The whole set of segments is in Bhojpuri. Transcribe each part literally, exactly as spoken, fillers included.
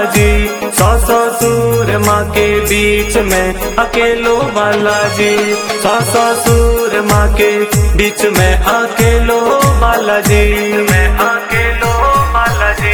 बालाजी, सौ सौ सूरमा के बीच में अकेलो बालाजी, सौ सौ सूरमा के बीच में अकेलो बालाजी, मैं अकेलो बालाजी।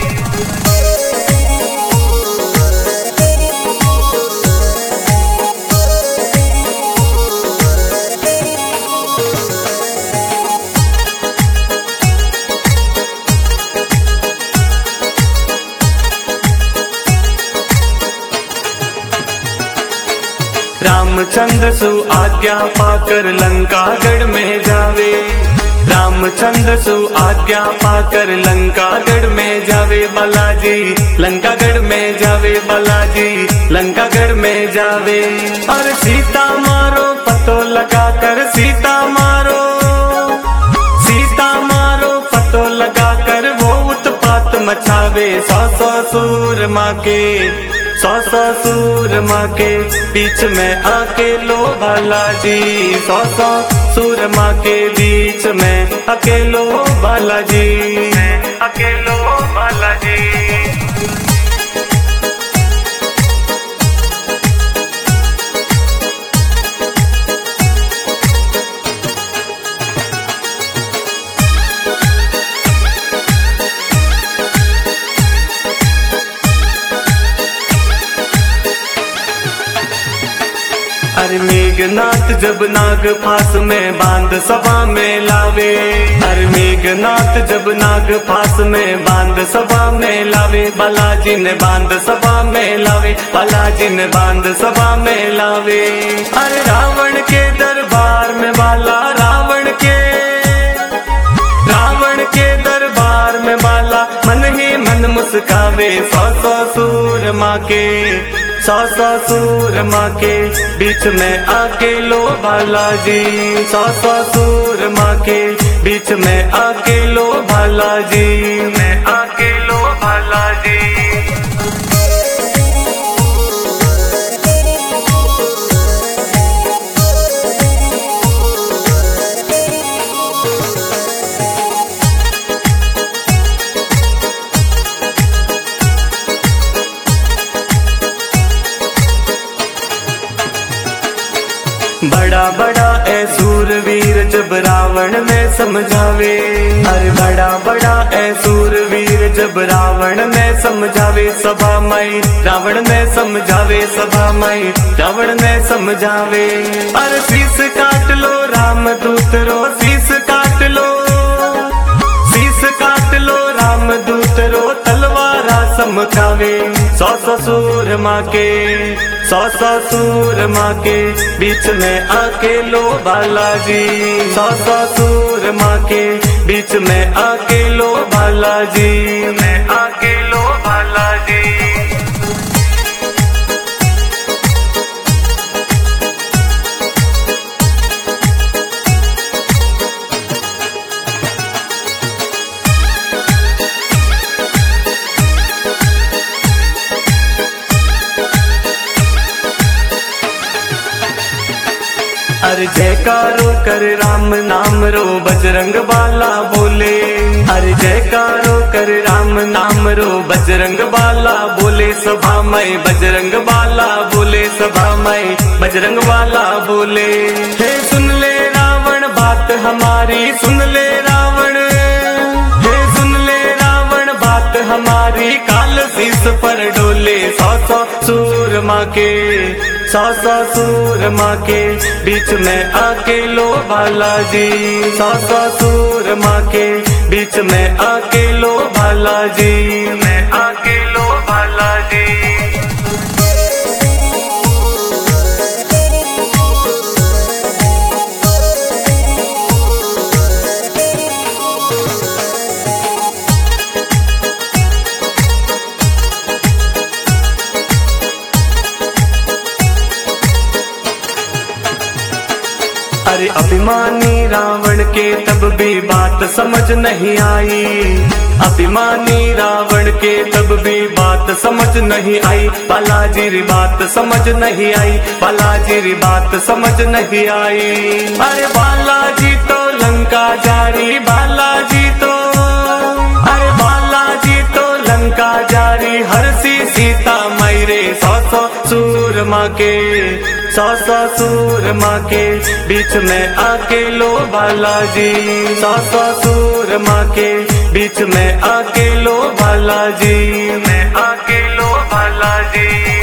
रामचंद्र सु आज्ञा पाकर लंकागढ़ में जावे, रामचंद्र सु आज्ञा पाकर लंकागढ़ में जावे बालाजी, लंकागढ़ में जावे बालाजी, लंकागढ़ में जावे। और सीता मारो पतो लगा कर, सीता मारो, सीता मारो पतो लगा कर वो उत्पात मचावे। सौ सौ सूरमा के, सौ सौ सूरमा के बीच में अकेलो बालाजी, सौ सौ सूरमा के बीच में अकेलो बालाजी, अकेलो बालाजी। अरे मेघनाथ जब नाग फांस में बांध सभा में लावे, अरे मेघनाथ जब नाग फांस में बांध सभा में लावे, बालाजी ने बांध सभा में लावे, बालाजी ने बांध सभा में लावे। अरे रावण के दरबार में बाला, रावण के, रावण के दरबार में बाला मन ही मन मुस्कावे। सौ सौ सूरमा के, सौ सौ सूरमा के बीच में अकेलो बालाजी, सौ सौ सूरमा के बीच में अकेलो बालाजी, मैं अकेलो बालाजी। बड़ा बड़ा ऐ सूरवीर जब रावण में समझावे, अरे बड़ा बड़ा ऐ सूरवीर जब रावण में समझावे, सभा में रावण में समझावे, सभा में रावण में समझावे। अरे शीस काट लो राम दूत रो, शीस काट लो, शीस काट लो राम दूत रो, तलवारा समझावे। सौ सौ सूरमा के, सौ सौ सूरमा के बीच में अकेलो बालाजी, सौ सौ सूरमा के बीच में अकेलो बालाजी, मैं अकेलो बालाजी। अरे जयकारो कर राम नाम रो बजरंग बाला बोले, अरे जयकारो कर राम नाम रो बजरंग बाला बोले, सभा में बजरंग बाला बोले, सभा में बजरंग बाला बोले। हे सुन ले रावण बात हमारी, सुन ले रावण, हे सुन ले रावण बात हमारी, काल शीस पर डोले। सौ सौ सूरमा के, सौ सौ सूरमा के बीच में अकेलो बालाजी, सौ सौ सूरमा के बीच में अकेलो बालाजी, मैं अकेलो बालाजी। अरे अभिमानी रावण के तब भी बात समझ नहीं आई, अभिमानी रावण के तब भी बात समझ नहीं आई, बालाजी री बात समझ नहीं आई, बालाजी री बात समझ नहीं आई। अरे बालाजी तो लंका जारी, बालाजी तो, अरे बालाजी तो लंका जारी, हर सी सूरमा के, सौ सौ सूरमा के बीच में आके लो बालाजी, सौ सौ सूरमा के बीच में आके लो बालाजी, में आके लो बालाजी।